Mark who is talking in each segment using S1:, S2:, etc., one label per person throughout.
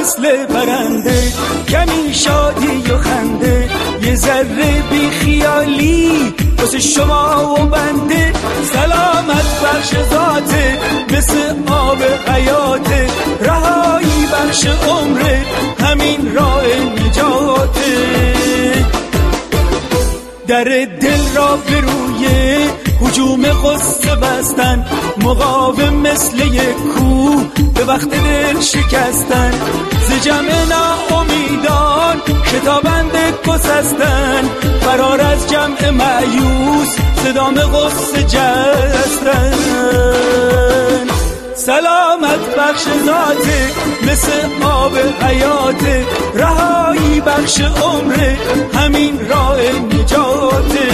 S1: مثل پرنده، کمی شادی و خنده، یه ذره بی خیالی واسه شما و بنده. سلامت بخش ذاته، مثل آب حیاته، رهایی بخش عمره، همین راه نجاته. در دل را به روی هجوم غصه بستن، مقاوم مثل یک کوه به وقت دل شکستن. ز جمع ناامیدان شتابند گسستن، فرار از جمع مایوس صدام غصه جستن. سلامت بخش ذاته، مثل آب حیاته، رهایی بخش عمره، همین راه نجاته.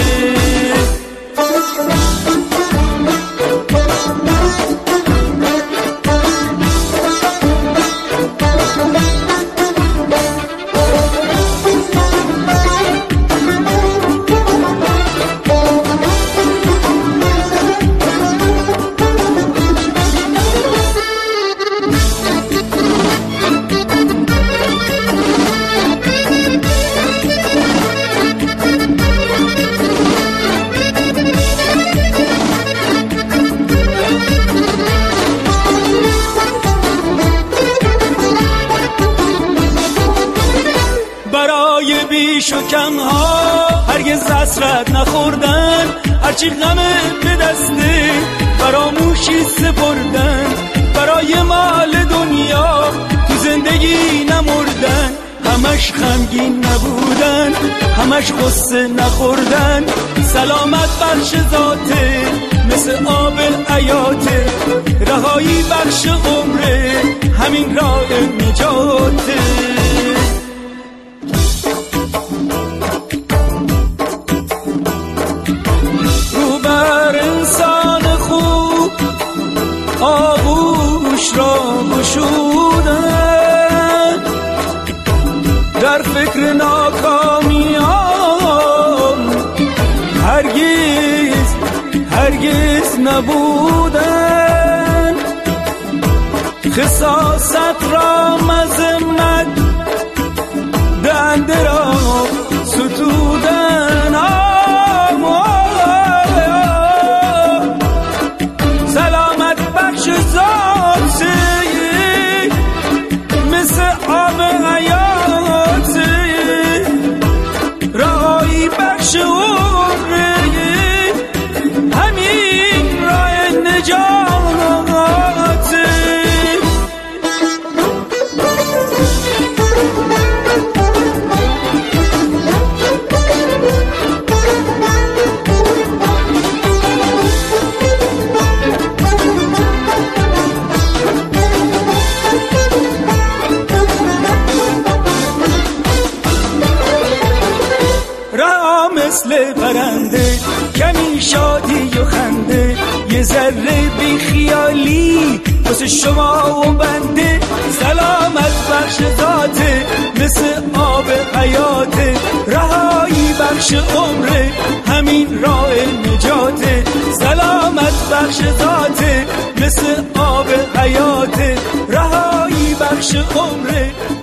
S1: برای بیش و کم ها هرگز حسرت نخوردن، هرچی غم به دسته فراموشی سپردن. برای مال دنیا تو زندگی نمردن، همش غمگین نبودن، همش غصه نخوردن. سلامت بخش ذاته، مثل آب حیاته، رهایی بخش عمره، همین راه نجاته. آغوش را گشودن، در فکر ناکامیام هرگز نبودن. خساست را مذمت دنده را ستودن. سلامت بخش ذاته، مثل آب حیاته، رهایی بخش عمره، همین راه نجاته. مثل پرنده، کمی شادی و خنده، یه ذره بی خیالی واسه شما و بنده. سلامت بخش ذاته، مثل آب حیاته، رهایی بخش عمره، همین راه نجاته. سلامت بخش ذاته، مثل آب حیاته، رهایی بخش عمره.